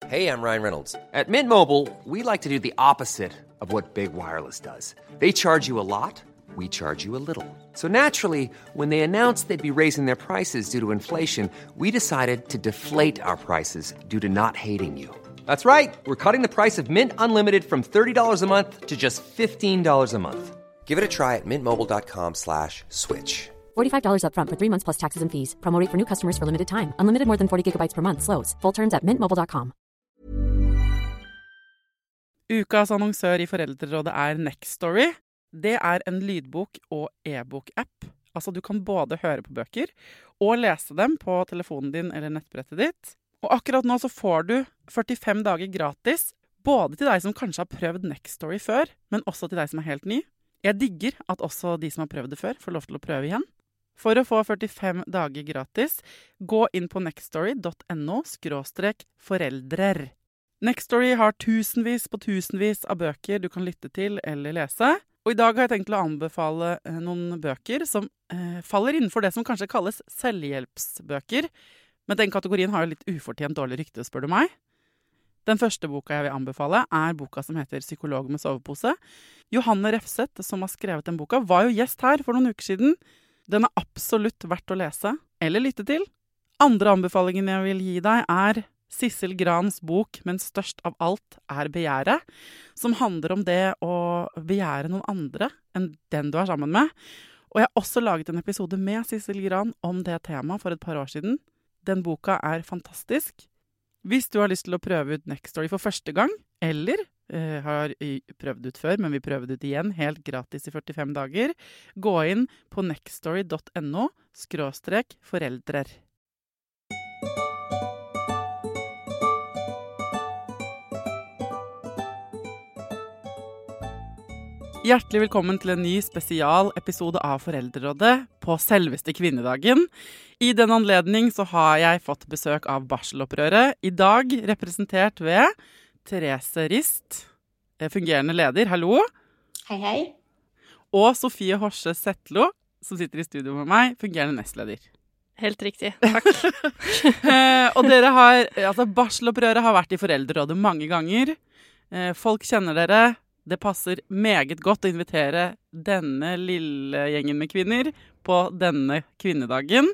Hey, I'm Ryan Reynolds. At Mint Mobile, we like to do the opposite of what Big Wireless does. They charge you a lot, we charge you a little. So naturally, when they announced they'd be raising their prices due to inflation, we decided to deflate our prices due to not hating you. That's right. We're cutting the price of Mint Unlimited from $30 a month to just $15 a month. Give it a try at mintmobile.com/switch. $45 up front for 3 months plus taxes and fees. Promo rate for new customers for limited time. Unlimited more than 40 gigabytes per month. Slows full terms at mintmobile.com. Ukas annonsør i Foreldrerådet Nextory. Det en lydbok- og e-bok-app. Altså du kan både høre på bøker og lese dem på telefonen din eller nettbrettet ditt. Og akkurat nå så får du 45 dager gratis, både til deg som kanskje har prøvd Nextory før, men også til deg som helt ny. Jeg digger at også de som har prøvd det før får lov til å prøve igjen. For å få 45 dager gratis, gå inn på nextory.no/foreldrer. Nextory har tusenvis på tusenvis av bøker du kan lytte til eller lese. Og i dag har jeg tenkt å anbefale noen bøker som faller innenfor det som kanskje kalles selvhjelpsbøker. Men den kategorien har jo litt ufortjent dårlig rykte, spør du meg. Den første boka jeg vil anbefale boka som heter Psykolog med sovepose. Johanne Refseth, som har skrevet den boka, var jo gjest her for noen uker siden. Den absolutt verdt å lese eller lytte til. Andre anbefalingen jeg vil gi deg Sissel Grans bok, men størst av alt begjæret, som handler om det å begjære noen andre enn den du sammen med. Og jeg har også laget en episode med Sissel Gran om det temaet for et par år siden. Den boka fantastisk. Hvis du har lyst til å prøve ut Nextory for første gang, eller har prøvd ut før, men vi prøver det ut igjen, helt gratis i 45 dager, gå inn på nextory.no/foreldrer. Hjertelig velkommen til en ny spesialepisode av Foreldrerådet på selveste kvinnedagen. I den anledning så har jeg fått besøk av barselopprøret, i dag representert ved Therese Rist, fungerende leder, hallo. Hei, hei. Og Sofie Horse Settlo, som sitter i studio med meg, fungerende nestleder. Helt riktig, takk. Og dere har, barselopprøret har vært i Foreldrerådet mange ganger. Folk kjenner dere. Det passer meget godt å invitere denne lille gjengen med kvinner på denne kvinnedagen.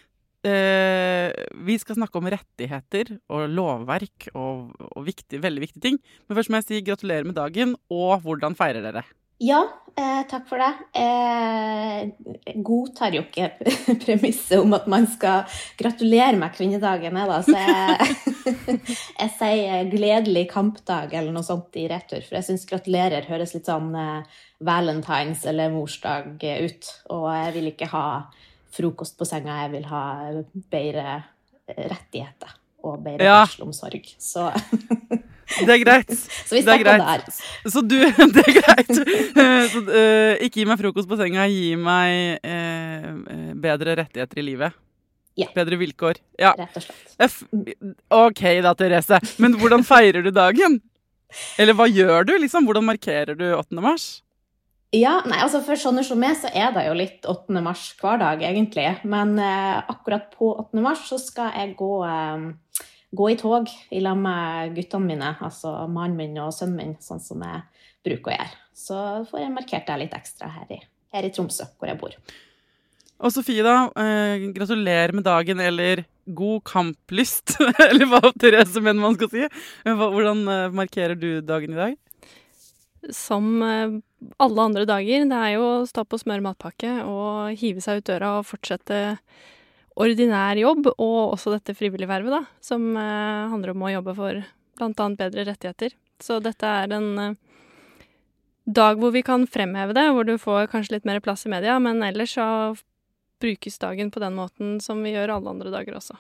Vi skal snakke om rettigheter og lovverk og veldig viktige ting. Men først må jeg si gratulerer med dagen, og hvordan feirer dere? Ja, takk for det. Godtar jo ikke premisset om at man skal gratulere med kvinnedagen, da. Så jeg sier gledelig kampdag eller noe sånt i retur, for jeg synes gratulerer høres litt sånn Valentines eller morsdag ut, og jeg vil ikke ha frokost på senga, jeg vil ha bedre rettigheter og bedre barselomsorg. Så det greit. Så vi snakker der. Så du, det greit. Så, ikke gi meg frokost på senga, gi meg bedre rettigheter i livet. Ja. Bedre vilkår. Ja. Rett og slett. Ok da, Therese. Men hvordan feirer du dagen? Eller hva gjør du, liksom? Hvordan markerer du 8. mars? Ja, nei, altså for sånne som meg så det jo litt 8. mars hver dag egentlig. Men akkurat på 8. mars så skal jeg gå i tog i lag med guttene mine, altså mannen min og sønnen min, sånn som jeg bruker å gjøre. Så får jeg markert det litt ekstra her i Tromsø, hvor jeg bor. Og Sofie da, gratulerer med dagen, eller god kamplyst, eller hva Therese mener man skal si. Hvordan markerer du dagen i dag? Som alle andre dager, det jo å stå på smør matpakke og hive seg ut døra og fortsette ordinær jobb, og også dette frivillige vervet da, som handler om å jobbe for blant annet bedre rettigheter. Så dette en dag hvor vi kan fremheve det, hvor du får kanskje litt mer plass i media, men ellers så brukes dagen på den måten som vi gjør alle andre dager også.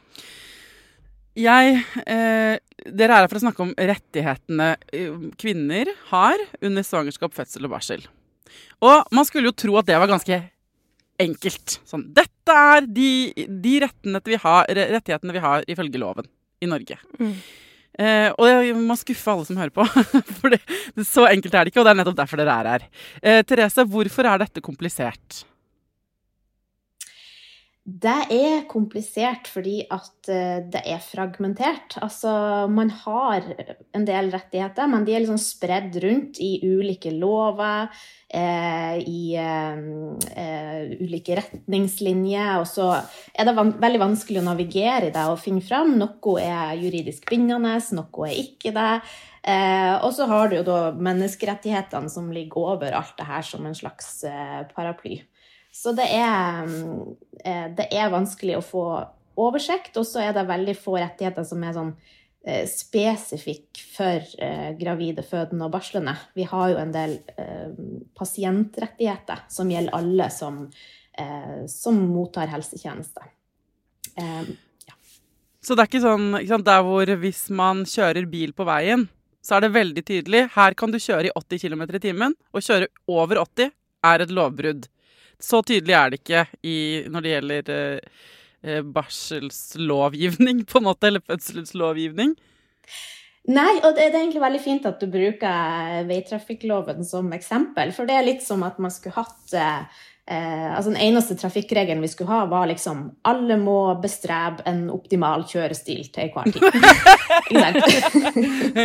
Dere her for å snakke om rettighetene kvinner har under svangerskap, fødsel og barsel. Og man skulle jo tro at det var ganske enkelt. Sånn, dette de rettighetene vi har ifølge loven i Norge. Og jeg må skuffe alle som hører på, for så enkelt det ikke, og det nettopp derfor dere her. Therese, hvorfor dette komplisert? Det komplisert fordi at det fragmentert. Altså, man har en del rettigheter, men de liksom spredd rundt i ulike lover, i ulike retningslinjer, og så det veldig vanskelig å navigere i det og finne fram. Noe juridisk bindende, noe ikke det. Og så har du jo da menneskerettighetene som ligger over alt det her som en slags paraply. Så det vanskelig å få oversikt, og så det veldig få rettigheter som sånn spesifikk for gravide, fødende og barslende. Vi har jo en del pasientrettigheter som gjelder alle som mottar helsetjenester. Ja. Så det ikke sånn, ikke sant, der hvor hvis man kjører bil på veien, så det veldig tydelig, her kan du kjøre i 80 km i timen, og kjøre over 80 et lovbrudd. Så tydelig det ikke når det gjelder barselslovgivning, på en måte, eller fødselslovgivning. Nei, og det egentlig veldig fint at du bruker veitrafikkloven som eksempel, for det litt som at man skulle hatt altså den eneste trafikkregelen vi skulle ha var liksom alle må bestrebe en optimal kjørestil til hver tid. Ikke sant?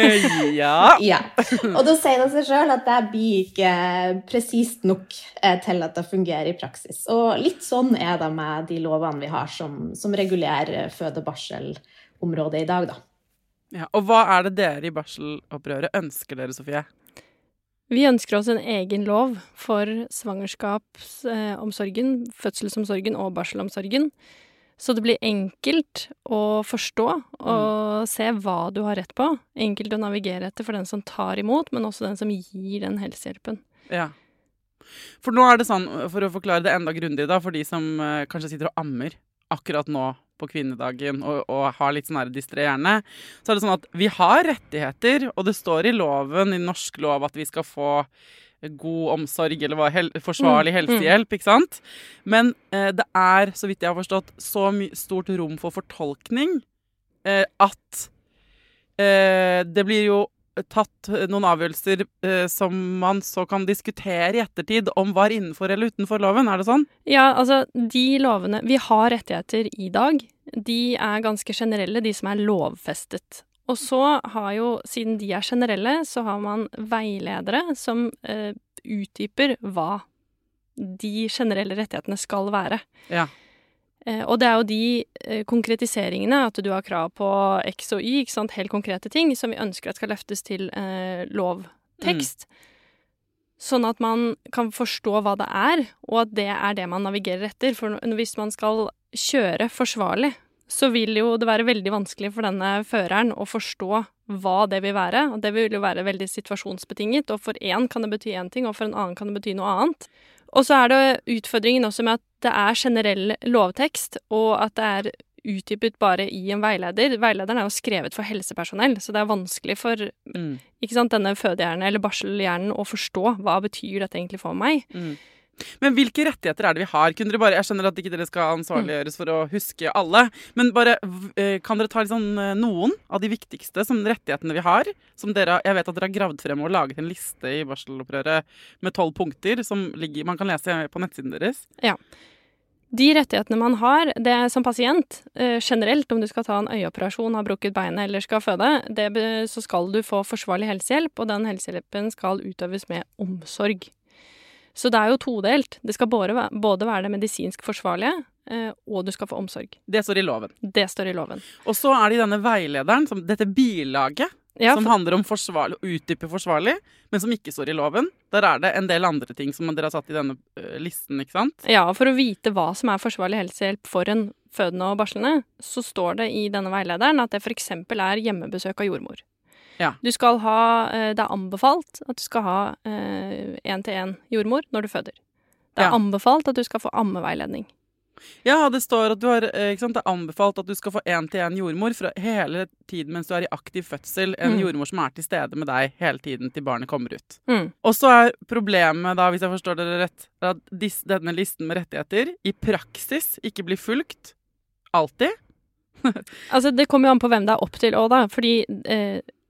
Ja. Og da sier det seg selv at det blir ikke presist nok til at det fungerer i praksis. Og litt sånn det med de lovene vi har som regulerer føde-barsel-området i dag da. Ja, og hva det dere i barselopprøret ønsker dere, Sofie? Vi ønsker oss en egen lov for svangerskapsomsorgen, fødselsomsorgen og barselomsorgen, så det blir enkelt å forstå og se hva du har rett på. Enkelt å navigere etter for den som tar imot, men også den som gir den helsehjelpen. Ja. For nå det sånn, for å forklare det enda grundig da, for de som kanskje sitter og ammer akkurat nå på kvinnedagen og har litt sånn distré hjerne, så det sånn at vi har rettigheter, og det står i loven, i norsk lov, at vi skal få god omsorg eller forsvarlig helsehjelp, ikke sant? Men det så vidt jeg har forstått, så stort rom for fortolkning at det blir jo tatt noen avgjørelser som man så kan diskutere i ettertid om var innenfor eller utenfor loven, det sånn? Ja, altså de lovene, vi har rettigheter i dag, de ganske generelle, de som lovfestet. Og så har jo, siden de generelle, så har man veiledere som utdyper hva de generelle rettighetene skal være. Ja. Og det jo de konkretiseringene, at du har krav på X og Y, ikke sant, helt konkrete ting, som vi ønsker at skal løftes til lovtekst. Sånn at man kan forstå hva det og at det det man navigerer etter. For hvis man skal kjøre forsvarlig, så vil jo det være veldig vanskelig for denne føreren å forstå hva det vil være. Og det vil jo være veldig situasjonsbetinget, og for en kan det bety en ting, og for en annen kan det bety noe annet. Og så det utfordringen også med at det generell lovtekst, og at det utdypet bare i en veileder. Veilederen jo skrevet for helsepersonell, så det vanskelig for ikke sant, denne fødehjernen eller barselhjernen å forstå hva betyr dette egentlig for meg. Men hvilke rettigheter det vi har? Kunne dere bare, jeg skjønner at ikke dere skal ansvarliggjøres for å huske alle, men bare kan dere ta liksom noen av de viktigste som rettighetene vi har, som dere, jeg vet at dere har gravd frem og laget en liste i barselopprøret med 12 punkter som man kan lese på nettsiden deres? Ja. De rettighetene man har, det som pasient, generelt, om du skal ta en øyeoperasjon, ha brukket beinet eller skal føde, så skal du få forsvarlig helsehjelp, og den helsehjelpen skal utøves med omsorg. Så det jo todelt. Det skal både være det medisinsk forsvarlige, og du skal få omsorg. Det står i loven. Det står i loven. Og så det i denne veilederen, dette bilaget, som handler om forsvarlig, å utdype forsvarlig, men som ikke står i loven. Der det en del andre ting som dere har satt i denne listen, ikke sant? Ja, for å vite hva som forsvarlig helsehjelp for en fødende og barslende, så står det i denne veilederen at det for eksempel hjemmebesøk av jordmor. Ja. Du skal ha, det anbefalt at du skal ha 1-til-1 jordmor når du føder. Det anbefalt at du skal få ammeveiledning. Ja, det står at du har, ikke sant, det anbefalt at du skal få 1-til-1 jordmor for hele tiden mens du i aktiv fødsel, en jordmor som til stede med deg hele tiden til barnet kommer ut. Og så problemet da, hvis jeg forstår dere rett, at denne listen med rettigheter i praksis ikke blir fulgt alltid. Altså, det kommer jo an på hvem det opp til også da, fordi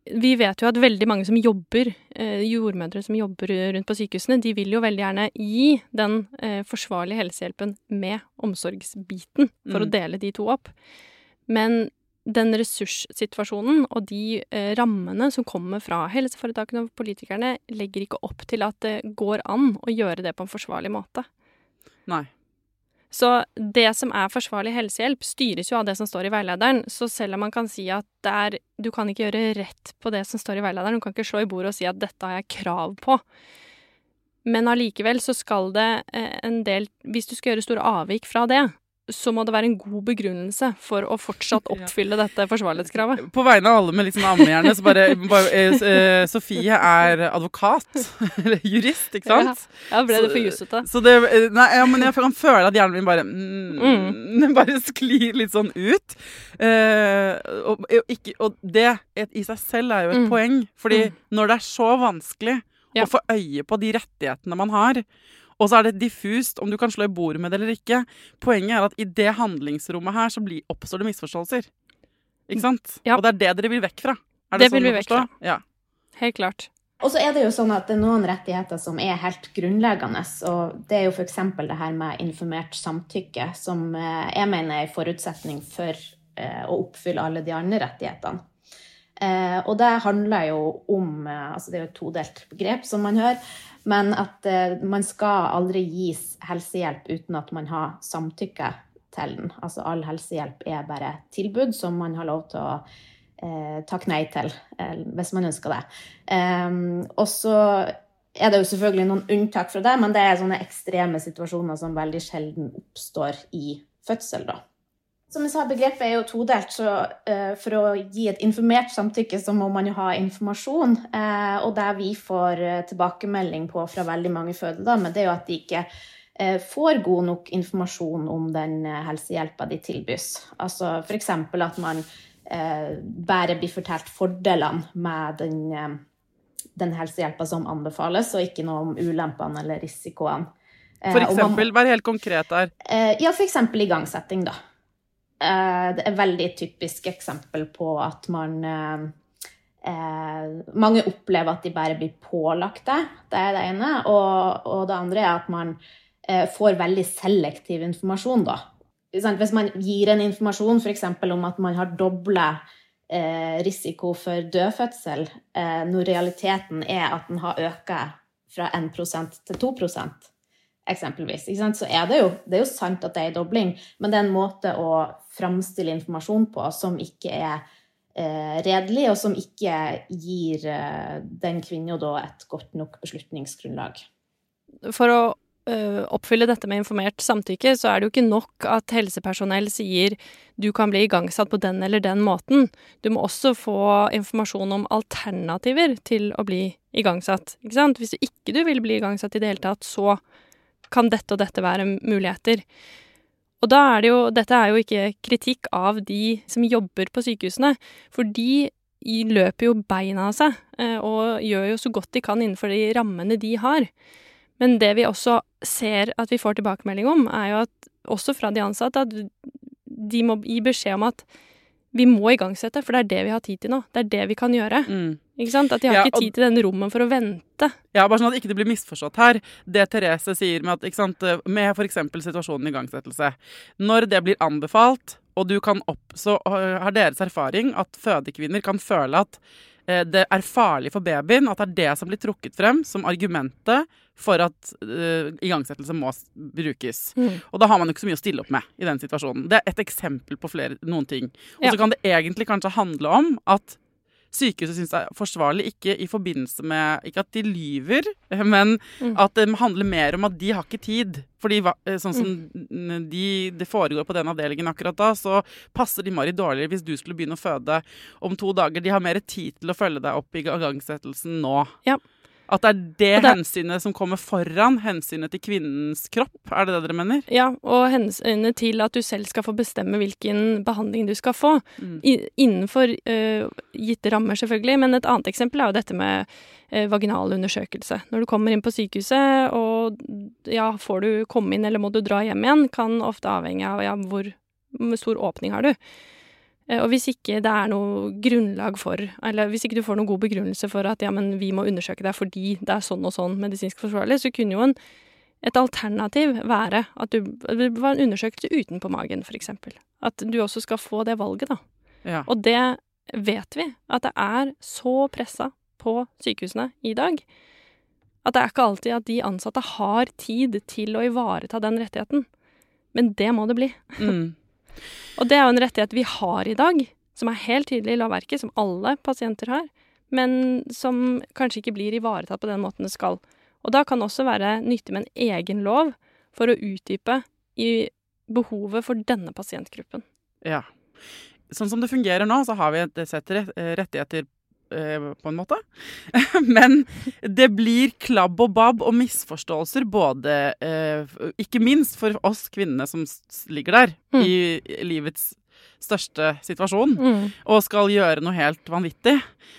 vi vet jo at veldig mange som jobber, jordmødre som jobber rundt på sykehusene, de vil jo veldig gjerne gi den forsvarlige helsehjelpen med omsorgsbiten for å dele de to opp. Men den ressurssituasjonen og de rammene som kommer fra helseforetakene og politikerne legger ikke opp til at det går an å gjøre det på en forsvarlig måte. Nei. Så det som forsvarlig helsehjelp styres jo av det som står i veilederen, så selv om man kan si at du kan ikke gjøre rett på det som står i veilederen, du kan ikke slå i bordet og si at dette har jeg krav på. Men allikevel så skal det en del, hvis du skal gjøre store avvik fra det, så må det være en god begrunnelse for å fortsatt oppfylle dette forsvarlighetskravet. På vegne av alle med liksom ammehjerne, så bare Sofie advokat, eller jurist, ikke sant? Ja, ble det for jussete. Så det, men jeg kan føle at hjernen min bare, bare sklir litt sånn ut. Og det i seg selv jo et poeng, fordi når det så vanskelig å få øye på de rettighetene man har, og så det diffust om du kan slå i bordet med det eller ikke. Poenget at i det handlingsrommet her så oppstår det misforståelser. Ikke sant? Ja. Og det det dere vil vekk fra. Det vil vi vekk fra. Ja. Helt klart. Og så det jo sånn at det noen rettigheter som helt grunnleggende, og det jo for eksempel det her med informert samtykke, som jeg mener en forutsetning for å oppfylle alle de andre rettighetene. Og det handler jo om, altså det jo et todelt begrep som man hører, men at man skal aldri gis helsehjelp uten at man har samtykke til den. Altså all helsehjelp bare tilbud som man har lov til å takke nei til, hvis man ønsker det. Og så det jo selvfølgelig noen unntak fra det, men det sånne ekstreme situasjoner som veldig sjelden oppstår i fødsel da. Som jeg sa, begrepet jo todelt, så for å gi et informert samtykke så må man jo ha informasjon, og det vi får tilbakemelding på fra veldig mange fødedamer, det jo at de ikke får god nok informasjon om den helsehjelpen de tilbys. Altså for eksempel at man bare blir fortalt fordelene med den helsehjelpen som anbefales, og ikke noe om ulempene eller risikoene. For eksempel, vær helt konkret der. Ja, for eksempel igangsetting da. Det et veldig typisk eksempel på at mange opplever at de bare blir pålagt det. Det det ene, og det andre at man får veldig selektiv informasjon da. Hvis man gir en informasjon for eksempel om at man har dobbelt risiko for dødfødsel, når realiteten at den har økt fra 1% til 2%, eksempelvis, ikke sant? Så det jo sant at det en dobling, men det en måte å framstille informasjon på som ikke redelig, og som ikke gir den kvinnen da et godt nok beslutningsgrunnlag. For å oppfylle dette med informert samtykke, så det jo ikke nok at helsepersonell sier du kan bli igangsatt på den eller den måten. Du må også få informasjon om alternativer til å bli igangsatt, ikke sant? Hvis du vil bli igangsatt i det hele tatt, så kan dette og dette være muligheter. Og da dette jo ikke kritikk av de som jobber på sykehusene, for de løper jo beina av seg, og gjør jo så godt de kan innenfor de rammene de har. Men det vi også ser at vi får tilbakemelding om, jo at, også fra de ansatte, at de må gi beskjed om at vi må igangsette, for det det vi har tid til nå. Det det vi kan gjøre. Ikke sant? At de har ikke tid til den rommen for å vente. Ja, bare sånn at ikke det blir misforstått her. Det Therese sier med at, ikke sant, med for eksempel situasjonen i igangsettelse. Når det blir anbefalt, og så har deres erfaring at fødekvinner kan føle at det farlig for babyen, at det det som blir trukket frem som argumentet for at igangsettelse må brukes. Og da har man jo ikke så mye å stille opp med i den situasjonen. Det et eksempel på noen ting. Og så kan det egentlig kanskje handle om at sykehuset synes det forsvarlig, ikke i forbindelse med, ikke at de lyver, men at det handler mer om at de har ikke tid. Fordi sånn som det foregår på den avdelingen akkurat da, så passer de Mari dårligere hvis du skulle begynne å føde om 2 dager. De har mer tid til å følge deg opp i igangsettelsen nå. Ja. At det hensynet som kommer foran hensynet til kvinnens kropp, det dere mener? Ja, og hensynet til at du selv skal få bestemme hvilken behandling du skal få. Innenfor gitte rammer selvfølgelig, men et annet eksempel jo dette med vaginal undersøkelse. Når du kommer inn på sykehuset, og får du komme inn eller må du dra hjem igjen, kan ofte avhenge av hvor stor åpning har du. Og hvis ikke det noe grunnlag for, eller hvis ikke du får noen god begrunnelse for at ja, men vi må undersøke deg fordi det sånn og sånn medisinsk forsvarlig, så kunne jo et alternativ være at det var en undersøkelse utenpå magen, for eksempel. At du også skal få det valget, da. Ja. Og det vet vi, at det så presset på sykehusene i dag, at det ikke alltid at de ansatte har tid til å ivareta den rettigheten. Men det må det bli. Og det jo en rettighet vi har i dag, som helt tydelig i lovverket, som alle pasienter har, men som kanskje ikke blir ivaretatt på den måten det skal. Og da kan det også være nyttig med en egen lov for å utdype i behovet for denne pasientgruppen. Ja. Sånn som det fungerer nå, så har vi et sett rettigheter på en måte. Men det blir klabb og babb og misforståelser både, ikke minst for oss kvinnene som ligger der i livets største situasjon og skal gjøre noe helt vanvittig.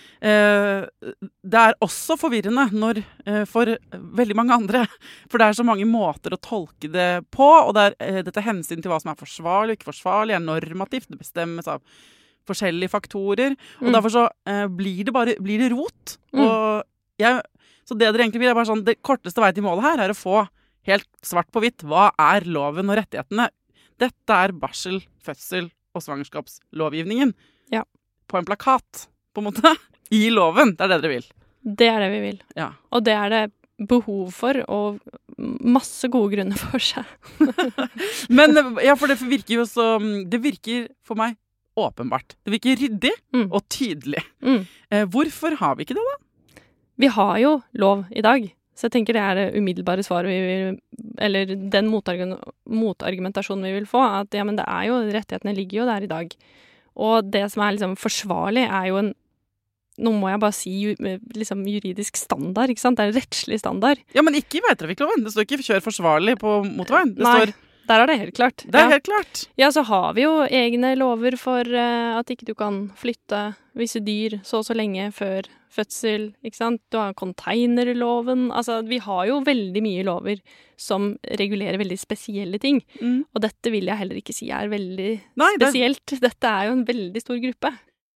Det også forvirrende for veldig mange andre, for det så mange måter å tolke det på, og dette hensyn til hva som forsvarlig og ikke forsvarlig, normativt, det bestemmes av forskjellige faktorer, og derfor så blir det rot. Så det dere egentlig vil bare sånn, det korteste vei til målet her å få helt svart på hvitt, hva loven og rettighetene? Dette barsel, fødsel og svangerskapslovgivningen på en plakat, på en måte, i loven. Det det dere vil. Det det vi vil. Ja. Og det det behov for, og masse gode grunner for seg. Men ja, for det virker jo så, det virker for meg åpenbart. Det virker ryddig og tydelig. Hvorfor har vi ikke det da? Vi har jo lov i dag, så jeg tenker det det umiddelbare svaret eller den motargumentasjonen vi vil få, at ja, men det jo, rettighetene ligger jo der i dag. Og det som liksom forsvarlig jo nå må jeg bare si liksom juridisk standard, ikke sant? Det rettslig standard. Ja, men ikke i veitrafikkloven. Det står ikke kjør forsvarlig på motorveien. Det Nei. står Der det helt klart. Det helt klart. Ja, så har vi jo egne lover for at ikke du kan flytte visse dyr så lenge før fødsel, ikke sant? Du har containerloven. Altså, vi har jo veldig mye lover som regulerer veldig spesielle ting. Og dette vil jeg heller ikke si veldig spesielt. Dette jo en veldig stor gruppe.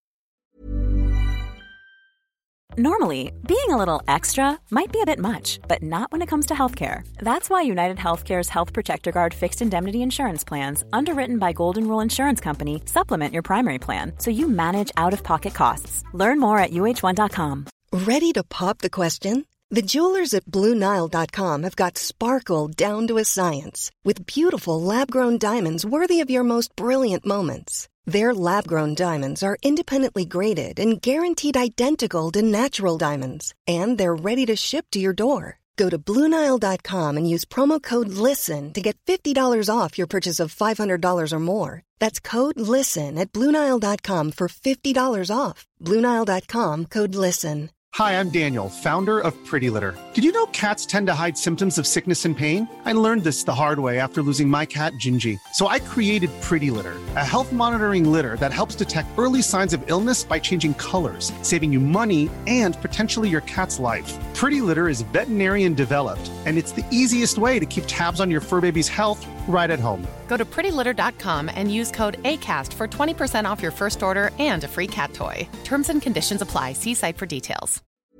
Normally, being a little extra might be a bit much, but not when it comes to healthcare. That's why United Healthcare's Health Protector Guard fixed indemnity insurance plans, underwritten by Golden Rule Insurance Company, supplement your primary plan so you manage out-of-pocket costs. Learn more at uh1.com. Ready to pop the question? The jewelers at BlueNile.com have got sparkle down to a science with beautiful lab-grown diamonds worthy of your most brilliant moments. Their lab-grown diamonds are independently graded and guaranteed identical to natural diamonds. And they're ready to ship to your door. Go to BlueNile.com and use promo code LISTEN to get $50 off your purchase of $500 or more. That's code LISTEN at BlueNile.com for $50 off. BlueNile.com, code LISTEN. Hi, I'm Daniel, founder of Pretty Litter. Did you know cats tend to hide symptoms of sickness and pain? I learned this the hard way after losing my cat, Gingy. So I created Pretty Litter, a health monitoring litter that helps detect early signs of illness by changing colors, saving you money and potentially your cat's life. Pretty Litter is veterinarian developed, and it's the easiest way to keep tabs on your fur baby's health right at home. Go to prettylitter.com and use code ACAST for 20% off your first order and a free cat toy. Terms and conditions apply. See site for details.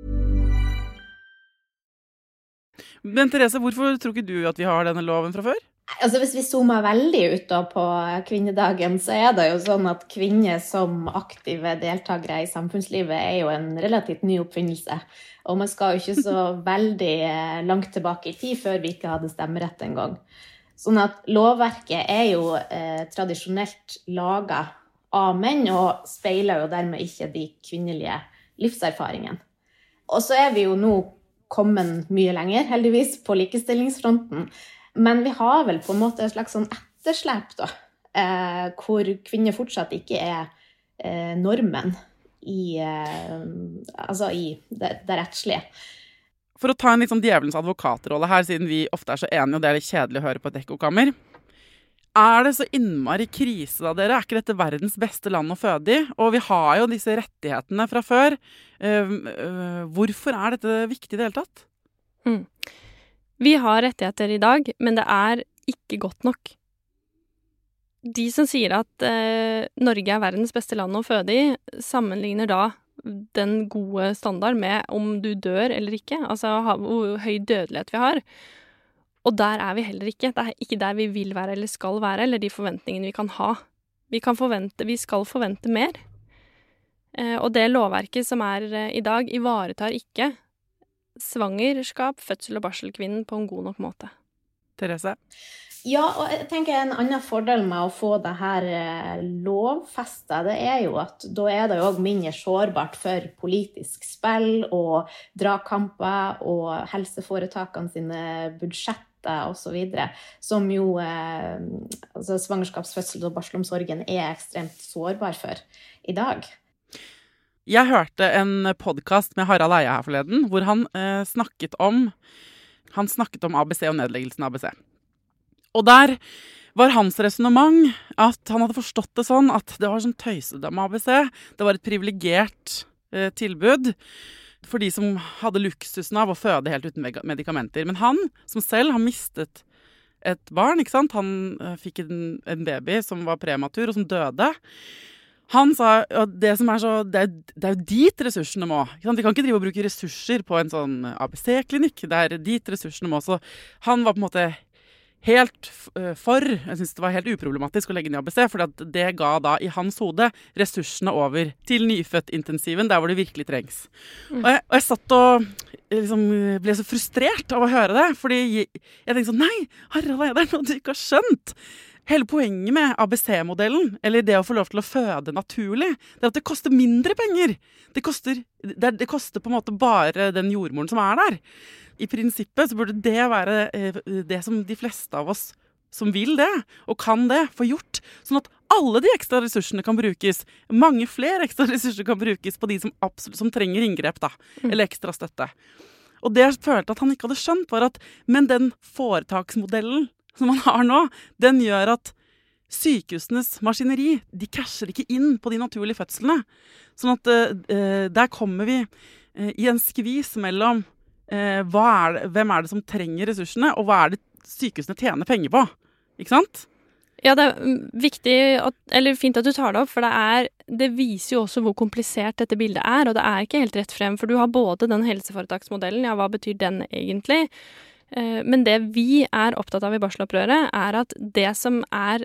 Men Therese, hvorfor tror ikke du at vi har denne loven fra før? Altså hvis vi zoomer veldig ut da på kvinnedagen, så det jo sånn at kvinner som aktive deltakere i samfunnslivet jo en relativt ny oppfinnelse. Og man skal jo ikke så veldig langt tilbake i tid før vi ikke hadde stemmerett en gang. Sånn at lovverket jo tradisjonelt laget av menn, og speiler jo dermed ikke de kvinnelige livserfaringene. Og så vi jo nå kommet mye lenger, heldigvis, på likestillingsfronten. Men vi har vel på en måte et slags sånn etterslep da, hvor kvinner fortsatt ikke normen i det rettslige. For å ta en litt sånn djevelens advokatrolle her, siden vi ofte så enige, og det litt kjedelig å høre på et ekkokammer. Det så innmari krise da, dere? Ikke dette verdens beste land å føde i? Og vi har jo disse rettighetene fra før. Hvorfor dette viktig i det hele tatt? Vi har rettigheter i dag, men det ikke godt nok. De som sier at Norge verdens beste land å føde I, sammenligner da den gode standard med om du dør eller ikke, altså hvor høy dødelighet vi har. Og der vi heller ikke. Det ikke der vi vil være eller skal være, eller de forventningene vi kan ha. Vi skal forvente mer. Og det lovverket som I dag, ivaretar ikke svangerskap, fødsel og barselkvinnen på en god nok måte. Therese? Ja, og jeg tenker en annen fordel med å få det her lovfestet, det jo at da det jo også mindre sårbart for politisk spill og dragkamper og helseforetakene sine budsjetter og så videre, som jo altså svangerskapsfødsel og barselomsorgen ekstremt sårbar for I dag. Jeg hørte en podcast med Harald Eie her forleden, hvor han snakket om ABC og nedleggelsen av ABC. Og der var hans resonemang at han hadde forstått det sånn at det var sånn tøysede med ABC. Det var et privilegert tilbud for de som hadde luksusen av å føde helt uten medikamenter. Men han, som selv har mistet et barn, ikke sant? Han fikk en baby som var prematur og som døde. Han sa at det jo dit ressursene må. Ikke sant? De kan ikke drive og bruke ressurser på en sånn ABC-klinikk. Det dit ressursene må. Så han var på en måte helt jeg synes det var helt uproblematisk å legge ned ABC, for det ga da I hans hode ressursene over til nyfødt-intensiven, der hvor det virkelig trengs. Og jeg satt og liksom ble så frustrert av å høre det, fordi jeg tenkte sånn, nei, Harald, det noe du ikke har skjønt. Hele poenget med ABC-modellen, eller det å få lov til å føde naturlig, det at det koster mindre penger. Det koster på en måte bare den jordmoren som der. I prinsippet så burde det være det som de fleste av oss som vil det, og kan det, få gjort, sånn at alle de ekstra ressursene kan brukes, mange flere ekstra ressurser kan brukes på de som trenger inngrep da, eller ekstra støtte. Og det jeg følte at han ikke hadde skjønt var at, men den foretaksmodellen som man har nå, den gjør at sykehusenes maskineri, de casher ikke inn på de naturlige fødslene. Sånn at der kommer vi I en skvis mellom hvem det som trenger ressursene, og hva det sykehusene tjener penger på. Ikke sant? Ja, det viktig, eller fint at du tar det opp, for det viser jo også hvor komplisert dette bildet og det ikke helt rett frem, for du har både den helseforetaksmodellen, ja, hva betyr den egentlig? Men det vi opptatt av I barselopprøret at det som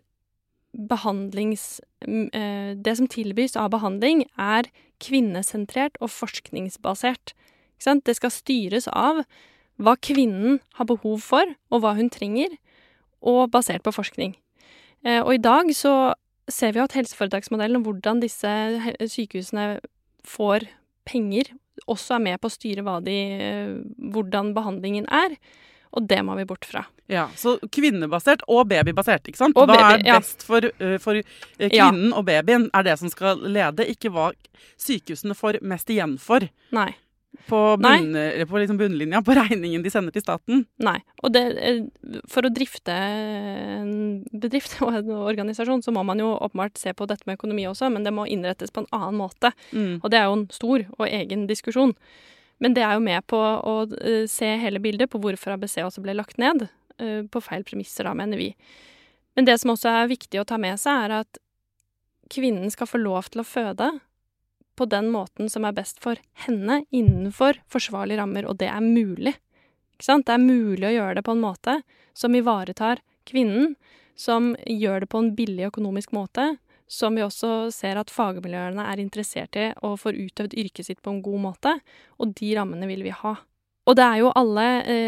det som tilbys av behandling kvinnesentrert og forskningsbasert. Ikke sant? Det skal styres av hva kvinnen har behov for, og hva hun trenger, og basert på forskning. Og I dag så ser vi at helseforetaksmodellen og hvordan disse sykehusene får penger, også med på å styre hvordan behandlingen og det må vi bort fra. Ja, så kvinnebasert og babybasert, ikke sant? Og hva baby, best for kvinnen og babyen det som skal lede, ikke hva sykehusene får mest igjen for. Nei. På liksom bunnlinja, på regningen de sender til staten. Nei, og for å drifte en bedrift og en organisasjon, så må man jo åpenbart se på dette med økonomi også, men det må innrettes på en annen måte. Og det jo en stor og egen diskusjon. Men det jo med på å se hele bildet på hvorfor ABC også ble lagt ned, på feil premisser da, mener vi. Men det som også viktig å ta med seg at kvinnen skal få lov til å føde på den måten som best for henne innenfor forsvarlige rammer, og det mulig. Ikke sant? Det mulig å gjøre det på en måte som ivaretar kvinnen, som gjør det på en billig økonomisk måte, som vi også ser at fagmiljøene interessert I og får utøvd yrket sitt på en god måte, og de rammene vil vi ha. Og det jo alle,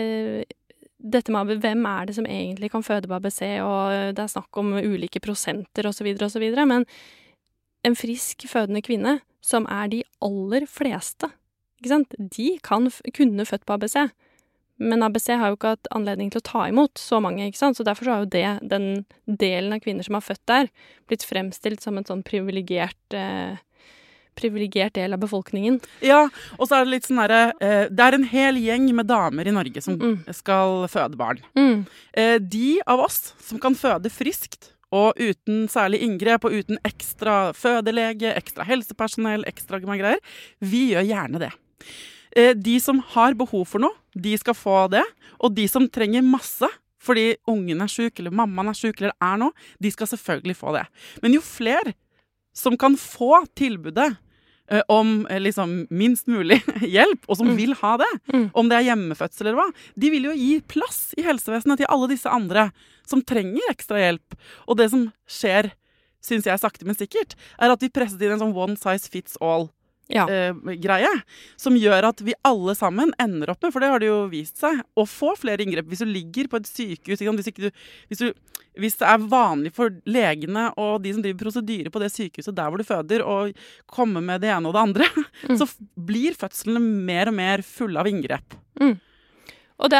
dette med hvem det som egentlig kan føde på ABC, og det snakk om ulike prosenter og så videre, men en frisk fødende kvinne, som de aller fleste, ikke sant? De kunne født på ABC, men ABC har jo ikke hatt anledning til å ta imot så mange, ikke sant? Så derfor så har jo den delen av kvinner som har født der, blitt fremstilt som en sånn privilegert del av befolkningen. Ja, og så det litt sånn det en hel gjeng med damer I Norge som skal føde barn. De av oss som kan føde friskt, og uten særlig inngrep, og uten ekstra fødelege, ekstra helsepersonell, ekstra greier, vi gjør gjerne det. De som har behov for noe, de skal få det, og de som trenger masse, fordi ungen syk, eller mammaen syk, eller det noe, de skal selvfølgelig få det. Men jo flere som kan få tilbudet om liksom minst mulig hjelp, og som vil ha det, om det hjemmefødsel eller hva, de vil jo gi plass i helsevesenet til alle disse andre som trenger ekstra hjelp. Og det som skjer, synes jeg sakte, men sikkert, at vi presset inn en sånn one size fits all greie, som gjør at vi alle sammen ender opp med, for det har det jo vist seg, å få flere inngrep. Hvis du ligger på et sykehus, hvis det vanlig for legene og de som driver prosedyrer på det sykehuset der hvor du føder, og kommer med det ene og det andre, så blir fødslene mer og mer fulle av inngrep. Og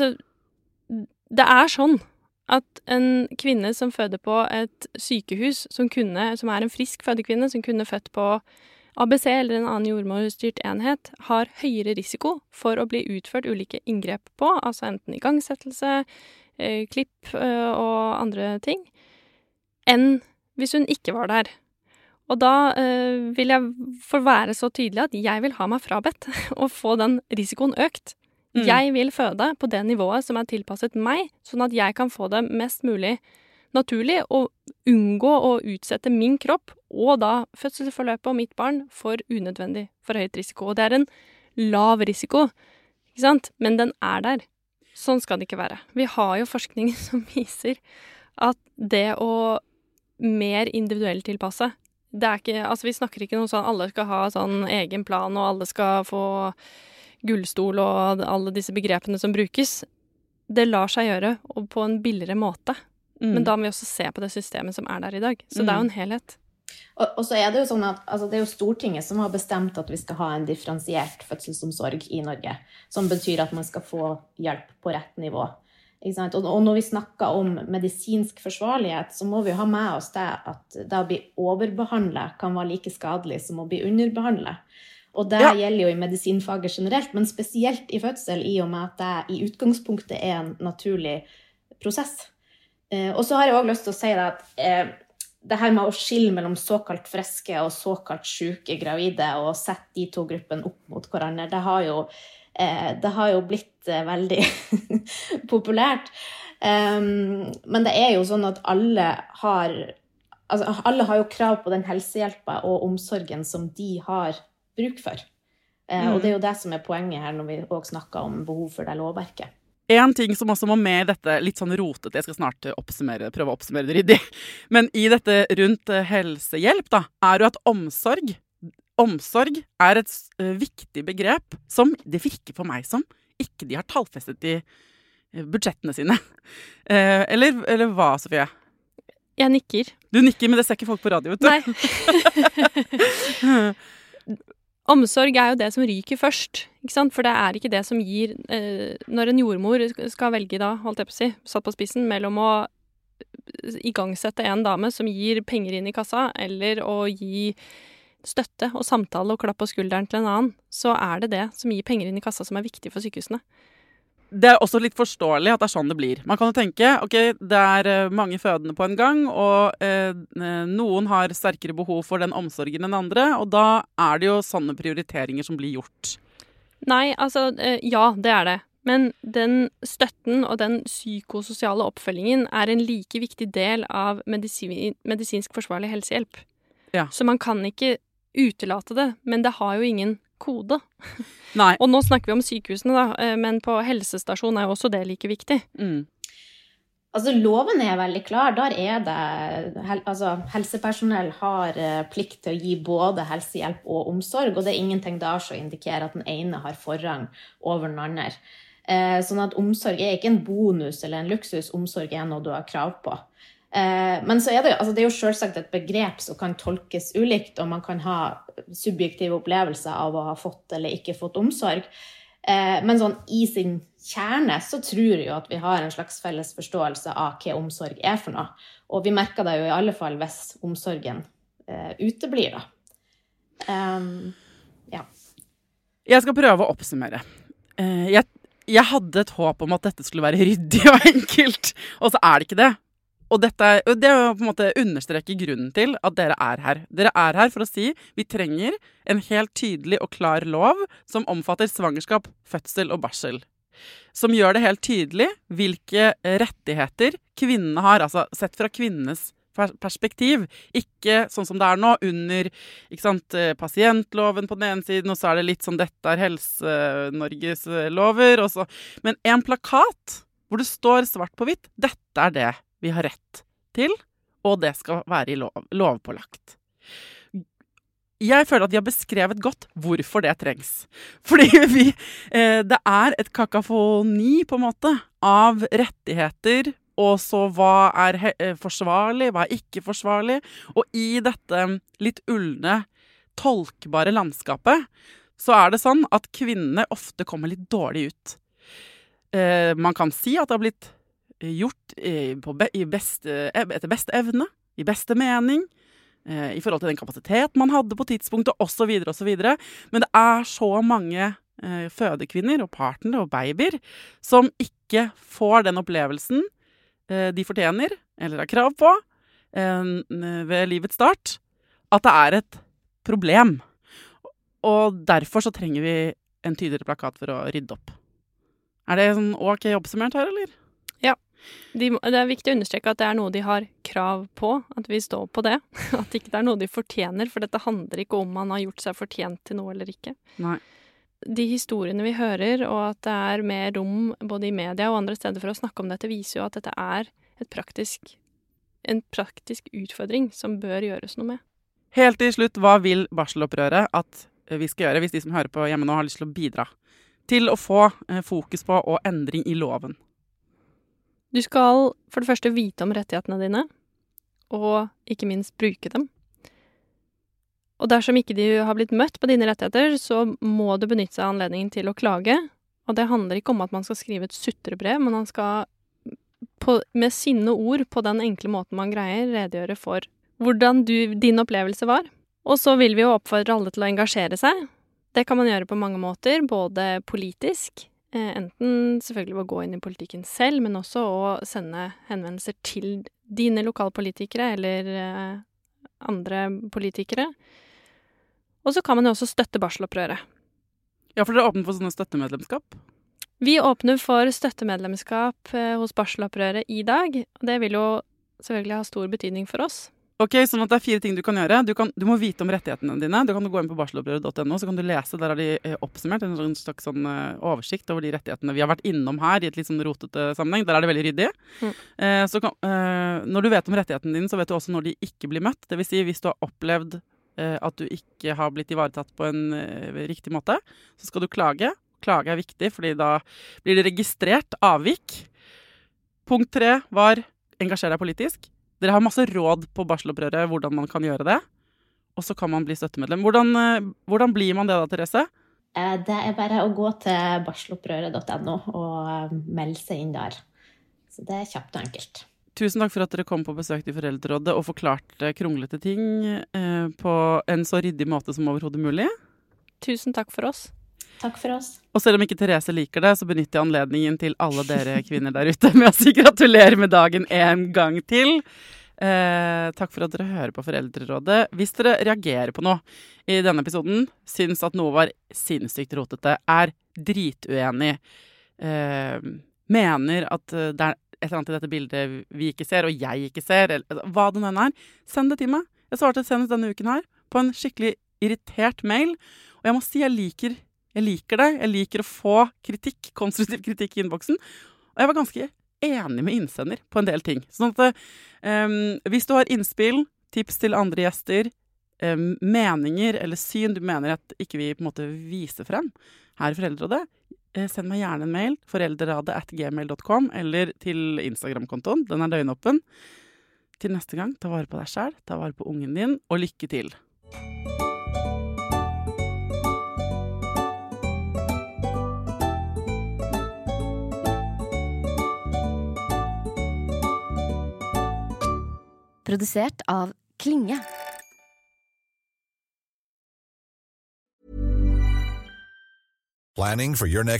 det sånn at en kvinne som føder på et sykehus, som en frisk fødekvinne, som kunne født på ABC eller en annen jordmorstyrt enhet, har høyere risiko for å bli utført ulike inngrep på, altså enten igangsettelse, klipp og andre ting, enn hvis hun ikke var der. Og da vil jeg få være så tydelig at jeg vil ha meg frabedt og få den risikoen økt. Jeg vil føde på det nivået som tilpasset meg, sånn at jeg kan få det mest mulig naturlig og unngå å utsette min kropp og da fødselsforløpet og mitt barn for unødvendig forhøyet risiko. Og det en lav risiko, ikke sant? Men den der. Sånn skal det ikke være. Vi har jo forskning som viser at det å mer individuelt tilpasse, det ikke, altså vi snakker ikke noe sånn, alle skal ha sånn egen plan, og alle skal få gullstol og alle disse begrepene som brukes. Det lar seg gjøre, og på en billigere måte. Men da må vi også se på det systemet som der i dag. Så det jo en helhet. Og så det jo sånn at det jo Stortinget som har bestemt at vi skal ha en differensiert fødselsomsorg i Norge, som betyr at man skal få hjelp på rett nivå. Ikke sant? Og når vi snakker om medisinsk forsvarlighet, så må vi jo ha med oss det at det å bli overbehandlet kan være like skadelig som å bli underbehandlet. Og det gjelder jo i medisinfaget generelt, men spesielt i fødsel, i og med at det i utgangspunktet en naturlig prosess. Og så har jeg også lyst til å si at det her med å skille mellom såkalt friske og såkalt syke gravide og sette de to gruppene opp mot hverandre, det har jo blitt veldig populært. Men det jo sånn at alle har jo krav på den helsehjelpa og omsorgen som de har bruk for. Og det jo det som poenget her når vi også snakker om behov for det lovverket. En ting som også må med i dette litt sånn rotet, jeg skal snart prøve å oppsummere det ryddig, men i dette rundt helsehjelp da, jo at omsorg et viktig begrep som det virker for meg som ikke de har tallfestet i budsjettene sine. Eller hva, Sofie? Jeg nikker. Du nikker, men det ser ikke folk på radio, vet du. Nei. Omsorg jo det som ryker først, ikke sant? For det ikke det som gir, når en jordmor skal velge da, holdt jeg på å si, satt på spissen, mellom å igangsette en dame som gir penger inn i kassa, eller å gi støtte og samtale og klapp på skulderen til en annen, så det som gir penger inn i kassa som viktig for sykehusene. Det også litt forståelig at det sånn det blir. Man kan jo tenke, ok, det mange fødende på en gang, og noen har sterkere behov for den omsorgen enn andre, og da det jo sånne prioriteringer som blir gjort. Nei, altså, ja, det det. Men den støtten og den psykososiale oppfølgingen en like viktig del av medisinsk forsvarlig helsehjelp. Ja. Så man kan ikke utelate det, men det har jo ingen kode. Nei. Og nå snakker vi om sykehusene da, men på helsestasjon jo også det like viktig. Altså, loven veldig klar. Der det, helsepersonell har plikt til å gi både helsehjelp og omsorg, og det ingenting der som indikerer at den ene har forrang over den andre. Sånn at omsorg ikke en bonus eller en luksus, omsorg noe du har krav på. Men så det jo selvsagt et begrep som kan tolkes ulikt, og man kan ha subjektive opplevelser av å ha fått eller ikke fått omsorg. Men sånn i sin kjerne så tror jeg jo at vi har en slags felles forståelse av hva omsorg for noe. Og vi merker det jo i alle fall hvis omsorgen uteblir da. Ja. Jeg skal prøve å oppsummere. Jeg hadde et håp om at dette skulle være ryddig og enkelt, og så det ikke det. Og det jo på en måte understreker grunnen til at dere her. Dere her for å si vi trenger en helt tydelig og klar lov som omfatter svangerskap, fødsel og barsel. som gjør det helt tydelig hvilke rettigheter kvinnene har, altså sett fra kvinnenes perspektiv, ikke sånn som det nå under ikke sant, pasientloven på den ene siden, og så det litt sånn dette Helse-Norges lover, og så. Men en plakat hvor det står svart på hvitt, dette det vi har rett til, og det skal være lovpålagt. Jeg føler at vi har beskrevet godt hvorfor det trengs. Fordi det et kakafoni på en måte av rettigheter, og så hva forsvarlig, hva ikke forsvarlig. Og i dette litt ulne, tolkbare landskapet, så det sånn at kvinnene ofte kommer litt dårlig ut. Man kan si at det har blitt gjort etter beste evne, i beste mening, i forhold til den kapasitet man hadde på tidspunktet, og så videre, og så videre. Men det så mange fødekvinner og partnere og babyer som ikke får den opplevelsen de fortjener, eller har krav på, ved livets start, at det et problem. Og derfor så trenger vi en tydeligere plakat for å rydde opp. Det sånn ok oppsummert her, eller? Ja. Det viktig å understreke at det noe de har krav på, at vi står på det. At ikke det noe de fortjener, for dette handler ikke om man har gjort seg fortjent til noe eller ikke. Nei. De historiene vi hører, og at det mer rom både i media og andre steder for å snakke om dette, viser jo at dette en praktisk utfordring som bør gjøres noe med. Helt til slutt, hva vil barselopprøret at vi skal gjøre hvis de som hører på hjemme nå har lyst til å bidra til å få fokus på og endring i loven? Du skal for det første vite om rettighetene dine, og ikke minst bruke dem. Og dersom ikke de har blitt møtt på dine rettigheter, så må du benytte seg av anledningen til å klage. Og det handler ikke om at man skal skrive et sutrebrev, men man skal med sine ord på den enkle måten man greier redegjøre for hvordan din opplevelse var. Og så vil vi jo oppfordre alle til å engasjere seg. Det kan man gjøre på mange måter, både politisk, enten selvfølgelig ved å gå inn i politikken selv, men også å sende henvendelser til dine lokalpolitikere eller andre politikere. Og så kan man jo også støtte barselopprøret. Ja, for dere åpner for sånne støttemedlemskap? Vi åpner for støttemedlemskap hos barselopprøret i dag. Og det vil jo selvfølgelig ha stor betydning for oss. Ok, sånn at det 4 ting du kan gjøre. Du må vite om rettighetene dine. Du kan gå inn på barselopprøret.no, så kan du lese. Der de oppsummert en slags sånn oversikt over de rettighetene vi har vært innom her i et litt sånn rotete sammenheng. Der det veldig ryddig. Når du vet om rettighetene dine, så vet du også når de ikke blir møtt. Det vil si, hvis du har opplevd at du ikke har blitt ivaretatt på en riktig måte, så skal du klage. Klage viktig, fordi da blir det registrert avvik. Punkt 3 var engasjer deg politisk. Dere har masse råd på barselopprøret hvordan man kan gjøre det. Og så kan man bli støttemedlem. Hvordan blir man det da, Therese? Det bare å gå til barselopprøret.no og melde seg inn der. Så det kjapt og enkelt. Tusen takk for at dere kom på besøk til Foreldrerådet og forklarte kronglete ting på en så ryddig måte som overhodet mulig. Tusen takk for oss. Takk for oss. Og selv om ikke Therese liker det, så benytter jeg anledningen til alle dere kvinner der ute med å si gratulerer med dagen en gang til. Takk for at dere hører på Foreldrerådet. Hvis dere reagerer på noe i denne episoden, syns at noe var sinnssykt rotete, drituenig, mener at det et eller annet i dette bildet vi ikke ser, og jeg ikke ser, eller hva det nå send det til meg. Jeg svarte senest denne uken her på en skikkelig irritert mail, og jeg må si jeg liker det. Jeg liker å få kritikk, konstruktiv kritikk i innboksen, og jeg var ganske enig med innsender på en del ting. Sånn at hvis du har innspill, tips til andre gjester, meninger eller syn du mener at ikke vi på en måte viser frem her i Foreldrerådet, send meg gjerne en mail, foreldreradet@gmail.com, eller til Instagram-kontoen. Den døgnåpen. Til neste gang, ta vare på deg selv, ta vare på ungen din, og lykke til. Produsert av Klinge. Planning for your next trip?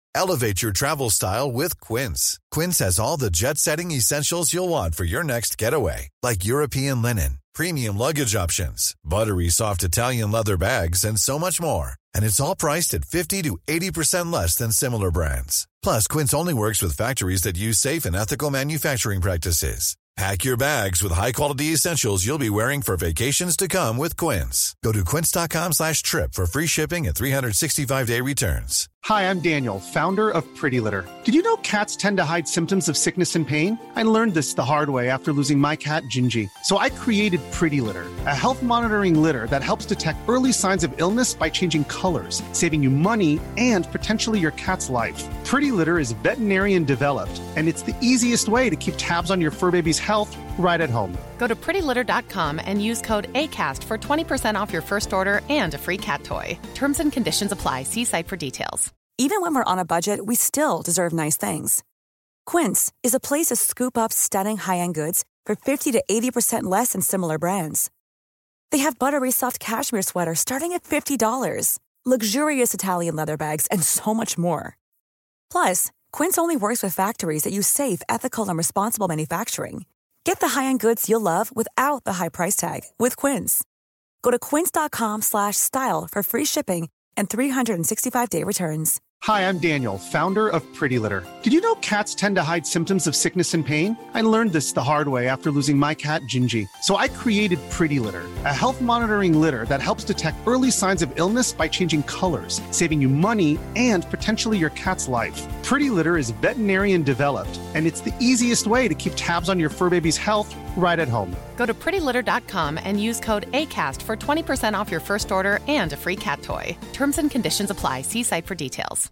Elevate your travel style with Quince. Quince has all the jet-setting essentials you'll want for your next getaway, like European linen, premium luggage options, buttery soft Italian leather bags, and so much more. And it's all priced at 50 to 80% less than similar brands. Plus, Quince only works with factories that use safe and ethical manufacturing practices. Pack your bags with high-quality essentials you'll be wearing for vacations to come with Quince. Go to quince.com/trip for free shipping and 365-day returns. Hi, I'm Daniel, founder of Pretty Litter. Did you know cats tend to hide symptoms of sickness and pain? I learned this the hard way after losing my cat, Gingy. So I created Pretty Litter, a health monitoring litter that helps detect early signs of illness by changing colors, saving you money and potentially your cat's life. Pretty Litter is veterinarian developed, and it's the easiest way to keep tabs on your fur baby's health right at home. Go to prettylitter.com and use code ACAST for 20% off your first order and a free cat toy. Terms and conditions apply. See site for details. Even when we're on a budget, we still deserve nice things. Quince is a place to scoop up stunning high-end goods for 50 to 80% less than similar brands. They have buttery soft cashmere sweaters starting at $50, luxurious Italian leather bags, and so much more. Plus, Quince only works with factories that use safe, ethical, and responsible manufacturing. Get the high-end goods you'll love without the high price tag with Quince. Go to quince.com/style for free shipping and 365-day returns. Hi, I'm Daniel, founder of Pretty Litter. Did you know cats tend to hide symptoms of sickness and pain? I learned this the hard way after losing my cat, Gingy. So I created Pretty Litter, a health monitoring litter that helps detect early signs of illness by changing colors, saving you money and potentially your cat's life. Pretty Litter is veterinarian developed, and it's the easiest way to keep tabs on your fur baby's health right at home. Go to prettylitter.com and use code ACAST for 20% off your first order and a free cat toy. Terms and conditions apply. See site for details.